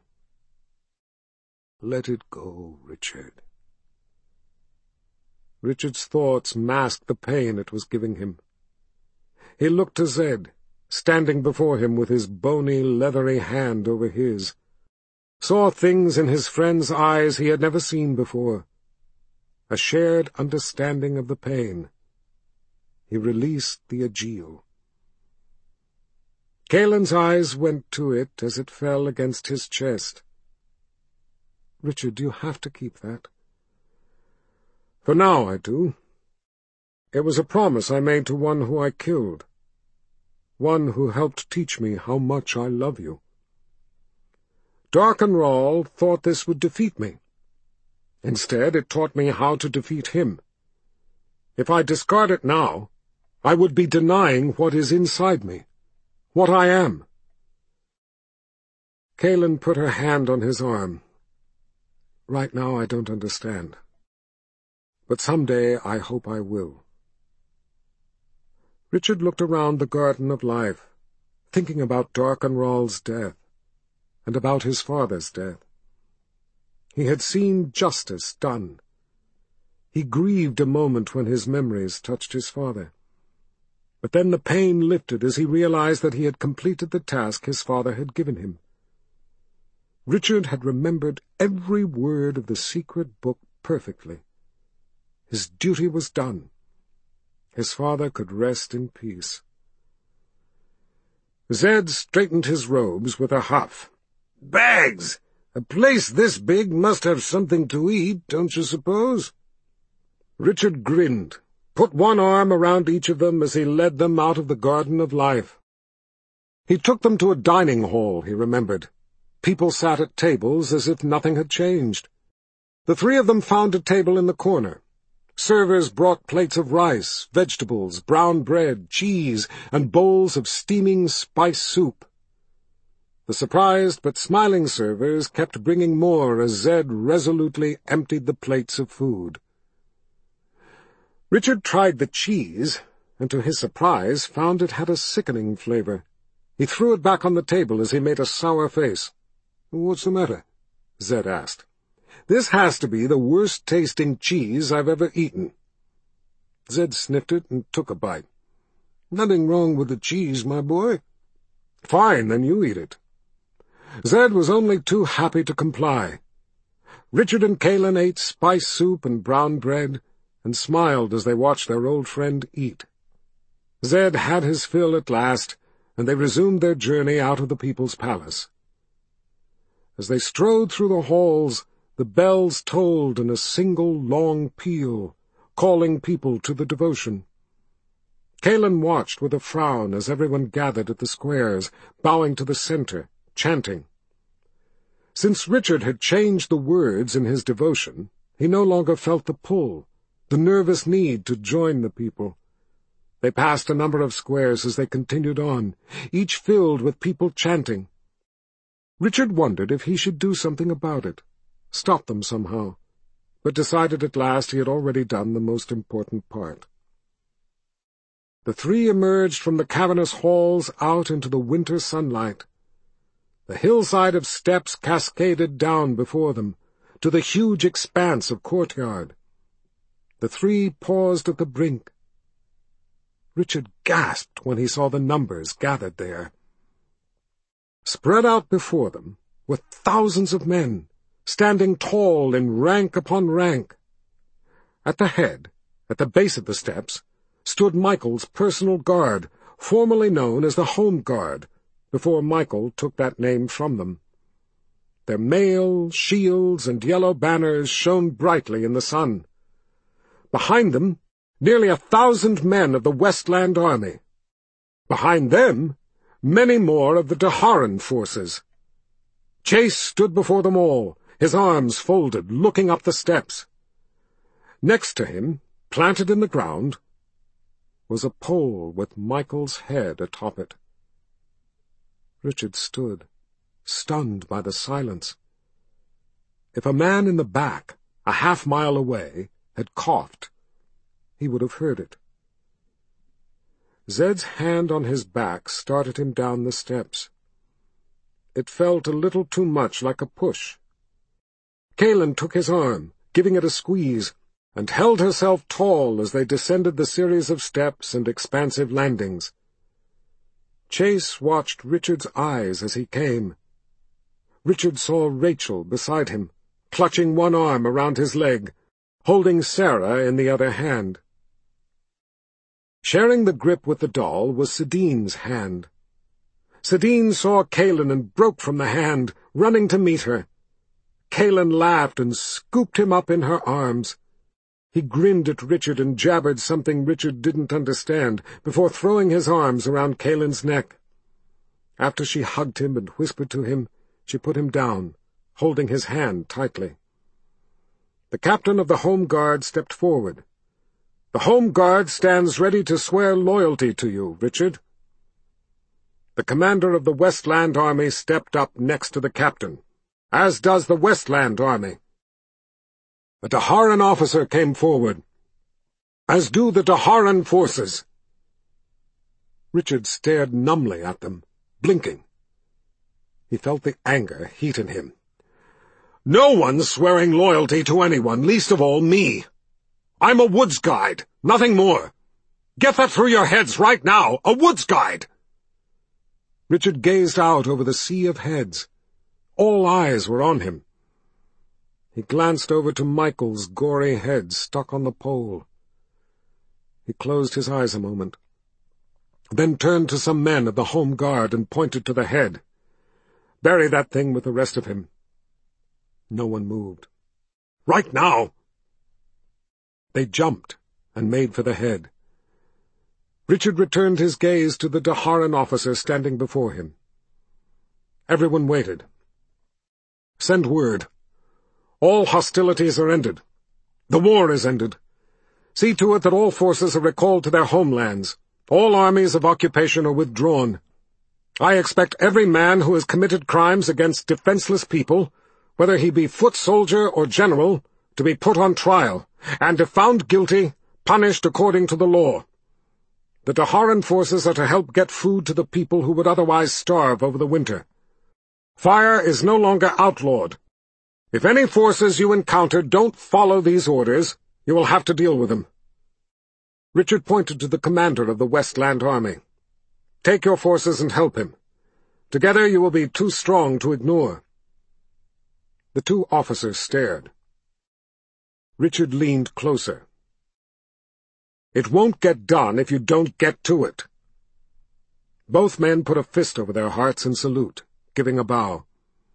"Let it go, Richard." Richard's thoughts masked the pain it was giving him. He looked to Zed, standing before him with his bony, leathery hand over his, saw things in his friend's eyes he had never seen before, a shared understanding of the pain. he released the Aegil. Kaelin's eyes went to it as it fell against his chest. "Richard, you have to keep that." "For now I do. It was a promise I made to one who I killed, one who helped teach me how much I love you. Darkenrall thought this would defeat me. Instead, it taught me how to defeat him. If I discard it now, I would be denying what is inside me, what I am." Kaelin put her hand on his arm. "Right now I don't understand. But someday I hope I will." Richard looked around the Garden of Life, thinking about Darkenrall's death, and about his father's death. He had seen justice done. He grieved a moment when his memories touched his father. But then the pain lifted as he realized that he had completed the task his father had given him. Richard had remembered every word of the secret book perfectly. His duty was done. His father could rest in peace. Zed straightened his robes with a huff. "Bags! A place this big must have something to eat, don't you suppose?" Richard grinned, put one arm around each of them as he led them out of the Garden of Life. He took them to a dining hall, he remembered. People sat at tables as if nothing had changed. The three of them found a table in the corner. Servers brought plates of rice, vegetables, brown bread, cheese, and bowls of steaming spice soup. The surprised but smiling servers kept bringing more as Zed resolutely emptied the plates of food. Richard tried the cheese, and to his surprise found it had a sickening flavor. He threw it back on the table as he made a sour face. "What's the matter?" Zed asked. "This has to be the worst-tasting cheese I've ever eaten." Zed sniffed it and took a bite. "Nothing wrong with the cheese, my boy." "Fine, then you eat it." Zed was only too happy to comply. Richard and Kaelin ate spice soup and brown bread, and smiled as they watched their old friend eat. Zed had his fill at last, and they resumed their journey out of the people's palace. As they strode through the halls, the bells tolled in a single long peal, calling people to the devotion. Kaelin watched with a frown as everyone gathered at the squares, bowing to the center, chanting. Since Richard had changed the words in his devotion, he no longer felt the pull, the nervous need to join the people. They passed a number of squares as they continued on, each filled with people chanting. Richard wondered if he should do something about it, stop them somehow, but decided at last he had already done the most important part. The three emerged from the cavernous halls out into the winter sunlight. The hillside of steps cascaded down before them, to the huge expanse of courtyard. The three paused at the brink. Richard gasped when he saw the numbers gathered there. Spread out before them were thousands of men, standing tall in rank upon rank. At the head, at the base of the steps, stood Michael's personal guard, formerly known as the Home Guard, before Michael took that name from them. Their mail, shields, and yellow banners shone brightly in the sun. Behind them, nearly a thousand men of the Westland Army. Behind them, many more of the Daharan forces. Chase stood before them all, his arms folded, looking up the steps. Next to him, planted in the ground, was a pole with Michael's head atop it. Richard stood, stunned by the silence. If a man in the back, a half mile away, had coughed, he would have heard it. Zed's hand on his back started him down the steps. It felt a little too much like a push. Kaelin took his arm, giving it a squeeze, and held herself tall as they descended the series of steps and expansive landings. Chase watched Richard's eyes as he came. Richard saw Rachel beside him, clutching one arm around his leg, holding Sarah in the other hand. Sharing the grip with the doll was Sadine's hand. Sadine saw Kalin and broke from the hand, running to meet her. Kalin laughed and scooped him up in her arms. He grinned at Richard and jabbered something Richard didn't understand before throwing his arms around Kalin's neck. After she hugged him and whispered to him, she put him down, holding his hand tightly. The captain of the Home Guard stepped forward. "The Home Guard stands ready to swear loyalty to you, Richard." The commander of the Westland Army stepped up next to the captain, as does the Westland Army. A Daharan officer came forward, as do the Daharan forces. Richard stared numbly at them, blinking. He felt the anger heat in him. "No one's swearing loyalty to anyone, least of all me. I'm a woods guide, nothing more. Get that through your heads right now, a woods guide!" Richard gazed out over the sea of heads. All eyes were on him. He glanced over to Michael's gory head stuck on the pole. He closed his eyes a moment, then turned to some men of the Home Guard and pointed to the head. "Bury that thing with the rest of him." No one moved. "Right now!" They jumped and made for the head. Richard returned his gaze to the Daharan officer standing before him. Everyone waited. "Send word. All hostilities are ended. The war is ended. See to it that all forces are recalled to their homelands. All armies of occupation are withdrawn. I expect every man who has committed crimes against defenseless people, whether he be foot soldier or general, to be put on trial, and if found guilty, punished according to the law. The Daharan forces are to help get food to the people who would otherwise starve over the winter. Fire is no longer outlawed. If any forces you encounter don't follow these orders, you will have to deal with them." Richard pointed to the commander of the Westland Army. "Take your forces and help him. Together you will be too strong to ignore." The two officers stared. Richard leaned closer. "It won't get done if you don't get to it." Both men put a fist over their hearts in salute, giving a bow.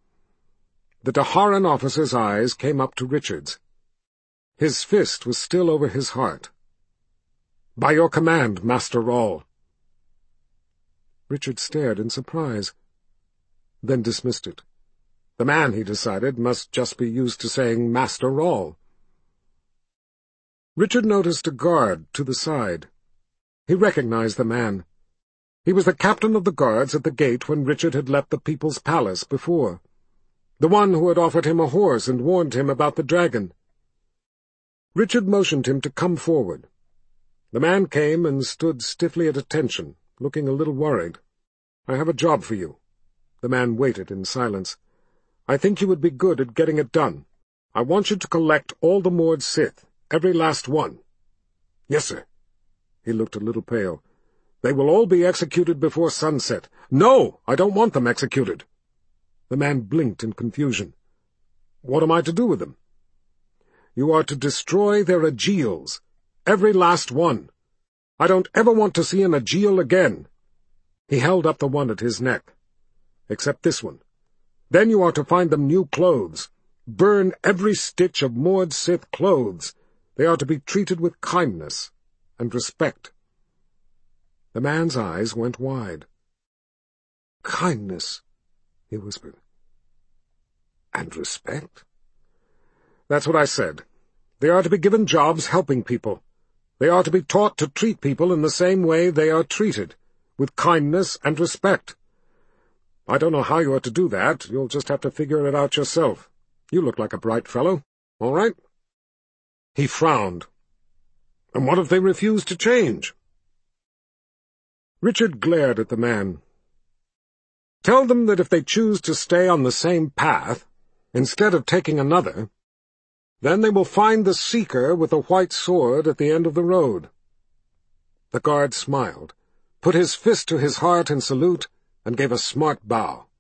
The Daharan officer's eyes came up to Richard's. His fist was still over his heart. "By your command, Master Rawl." Richard stared in surprise, then dismissed it. The man, he decided, must just be used to saying Master Rawl. Richard noticed a guard to the side. He recognized the man. He was the captain of the guards at the gate when Richard had left the People's Palace before. The one who had offered him a horse and warned him about the dragon. Richard motioned him to come forward. The man came and stood stiffly at attention, looking a little worried. "I have a job for you." The man waited in silence. "I think you would be good at getting it done. I want you to collect all the Mord Sith, every last one." "Yes, sir." He looked a little pale. "They will all be executed before sunset." "No, I don't want them executed." The man blinked in confusion. "What am I to do with them?" "You are to destroy their Ajeels, every last one. I don't ever want to see an Ajeel again." He held up the one at his neck. "Except this one. Then you are to find them new clothes. Burn every stitch of Mord Sith clothes. They are to be treated with kindness and respect." The man's eyes went wide. "Kindness," he whispered. "And respect?" "That's what I said. They are to be given jobs helping people. They are to be taught to treat people in the same way they are treated, with kindness and respect. I don't know how you are to do that. You'll just have to figure it out yourself. You look like a bright fellow. All right?" He frowned. "And what if they refuse to change?" Richard glared at the man. "Tell them that if they choose to stay on the same path, instead of taking another, then they will find the Seeker with the white sword at the end of the road." The guard smiled, put his fist to his heart in salute, and gave a smart bow.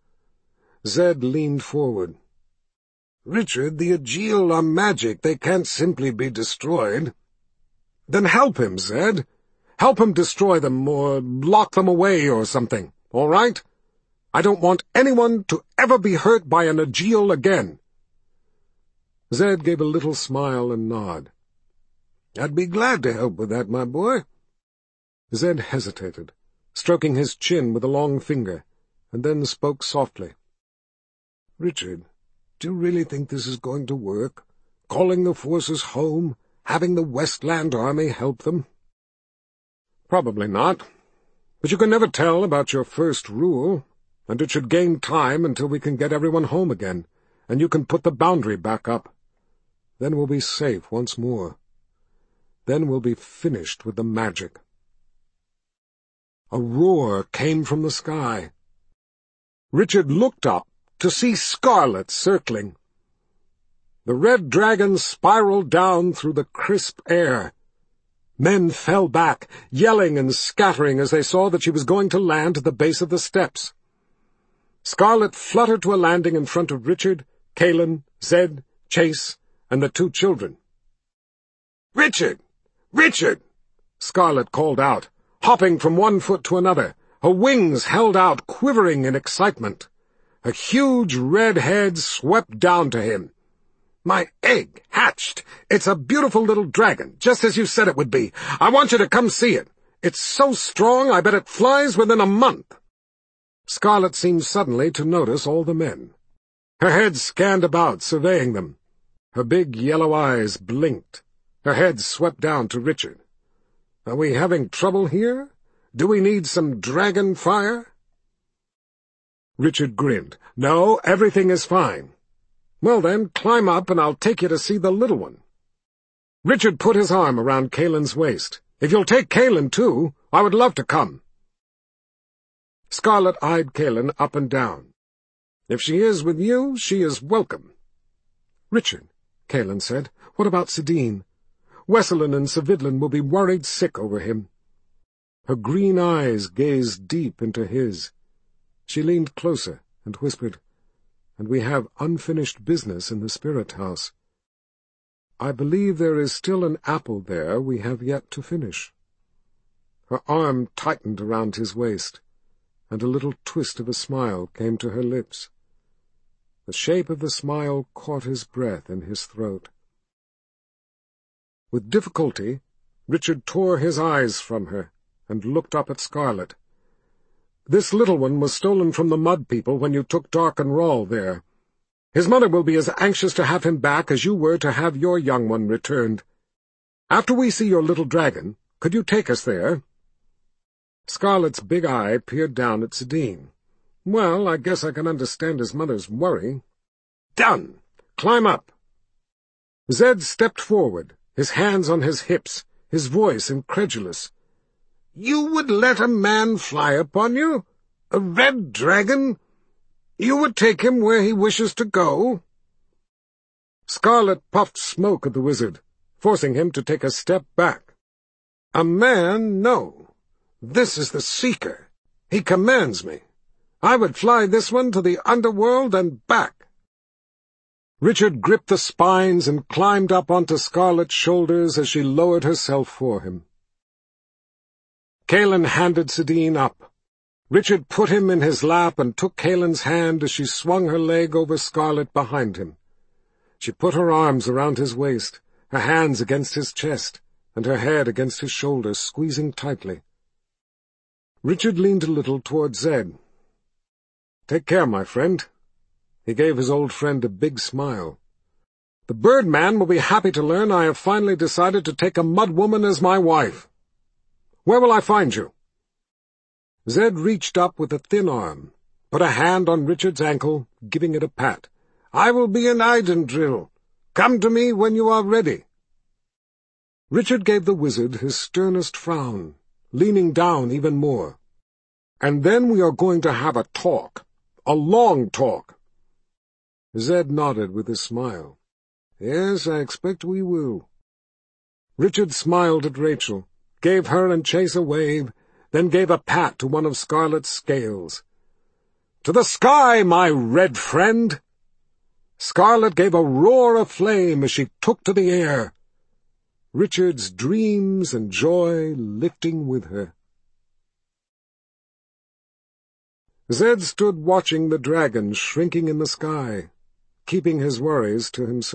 Zed leaned forward. "Richard, the Ajeel are magic. They can't simply be destroyed." "Then help him, Zed. Help him destroy them, or lock them away or something, all right? I don't want anyone to ever be hurt by an Ajeel again." Zed gave a little smile and nod. "I'd be glad to help with that, my boy." Zed hesitated, stroking his chin with a long finger, and then spoke softly. "Richard, do you really think this is going to work? Calling the forces home, having the Westland Army help them?" "Probably not. But you can never tell about your first rule, and it should gain time until we can get everyone home again, and you can put the boundary back up. Then we'll be safe once more. Then we'll be finished with the magic." A roar came from the sky. Richard looked up to see Scarlet circling. The red dragon spiraled down through the crisp air. Men fell back, yelling and scattering as they saw that she was going to land at the base of the steps. Scarlet fluttered to a landing in front of Richard, Kalen, Zed, Chase, and the two children. "Richard! Richard!" Scarlet called out, hopping from one foot to another, her wings held out, quivering in excitement. Her huge red head swept down to him. "My egg hatched! It's a beautiful little dragon, just as you said it would be. I want you to come see it. It's so strong I bet it flies within a month." Scarlet seemed suddenly to notice all the men. Her head scanned about, surveying them. Her big yellow eyes blinked. Her head swept down to Richard. "Are we having trouble here? Do we need some dragon fire?" Richard grinned. "No, everything is fine." "Well then, climb up and I'll take you to see the little one." Richard put his arm around Kalen's waist. "If you'll take Kalen, too, I would love to come." Scarlet eyed Kalen up and down. "If she is with you, she is welcome." "Richard," Kalen said, "what about Sidine? Wesselin and Savidlin will be worried sick over him." Her green eyes gazed deep into his. She leaned closer and whispered, "And we have unfinished business in the spirit house. I believe there is still an apple there we have yet to finish." Her arm tightened around his waist, and a little twist of a smile came to her lips. The shape of the smile caught his breath in his throat. With difficulty, Richard tore his eyes from her and looked up at Scarlet. "This little one was stolen from the Mud People when you took Darken Rall there. His mother will be as anxious to have him back as you were to have your young one returned. After we see your little dragon, could you take us there?" Scarlet's big eye peered down at Sidine. "Well, I guess I can understand his mother's worry." "Done! Climb up!" Zed stepped forward, his hands on his hips, his voice incredulous. "You would let a man fly upon you? A red dragon? You would take him where he wishes to go?" Scarlet puffed smoke at the wizard, forcing him to take a step back. "A man, no. This is the Seeker. He commands me. I would fly this one to the underworld and back." Richard gripped the spines and climbed up onto Scarlet's shoulders as she lowered herself for him. Kalen handed Sidine up. Richard put him in his lap and took Kalen's hand as she swung her leg over Scarlet behind him. She put her arms around his waist, her hands against his chest, and her head against his shoulders, squeezing tightly. Richard leaned a little toward Zed. "Take care, my friend." He gave his old friend a big smile. "The Birdman will be happy to learn I have finally decided to take a mud woman as my wife. Where will I find you?" Zed reached up with a thin arm, put a hand on Richard's ankle, giving it a pat. "I will be in Eidendrill. Come to me when you are ready." Richard gave the wizard his sternest frown, leaning down even more. "And then we are going to have a talk. A long talk." Zed nodded with a smile. "Yes, I expect we will." Richard smiled at Rachel, gave her and Chase a wave, then gave a pat to one of Scarlet's scales. "To the sky, my red friend!" Scarlet gave a roar of flame as she took to the air. Richard's dreams and joy lifting with her. Zed stood watching the dragon shrinking in the sky, keeping his worries to himself.